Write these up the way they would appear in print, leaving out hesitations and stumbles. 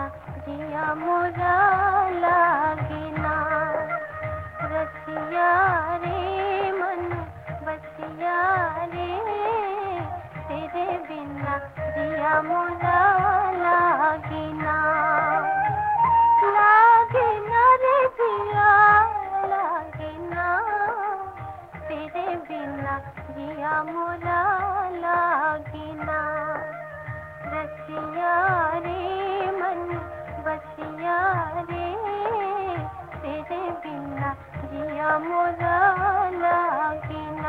जिया मोरा लागे ना। रसिया रे मन बसिया रे, तेरे बिना जिया मोरा लागे ना। लागे ना रे जिया लागे ना, तेरे बिना जिया मोरा लागे ना। रसिया रे मन बसिया रे, तेरे बिना जिया मोरा लागे ना।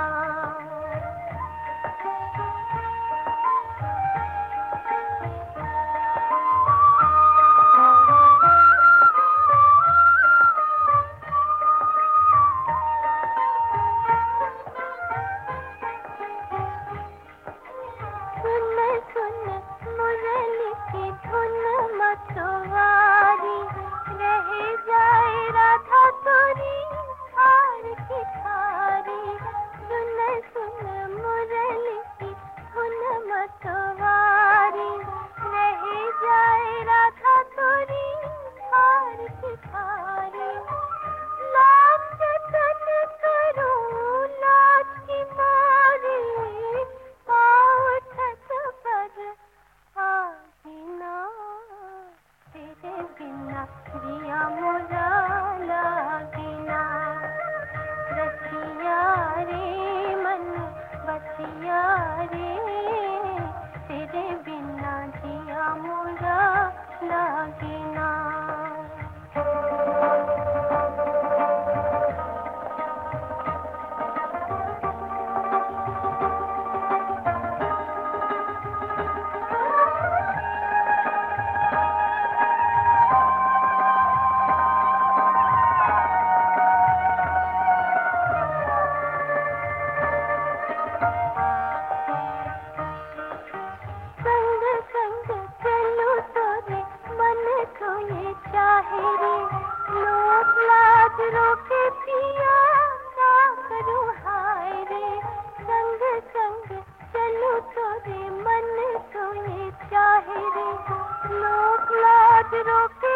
मुरली की धुन मतवारी, रह जाए राधा तोरी हार की थारी। सुन सुन मुरली की धुन मतवारी, रह जाए राधा तोरी हार की थारी। लाज जतन करूं लाज की मारी, पाँव छत पर आगे ना, तेरे बिना जिया मोरा लागे ना। रसिया रे मन बसिया रे, तेरे बिना जिया मोरा लागे ना। रोके पिया क्या करूं हाय रे। संग संग चलूं तोरे मन तो ये चाहे रे। लोक लाज रोके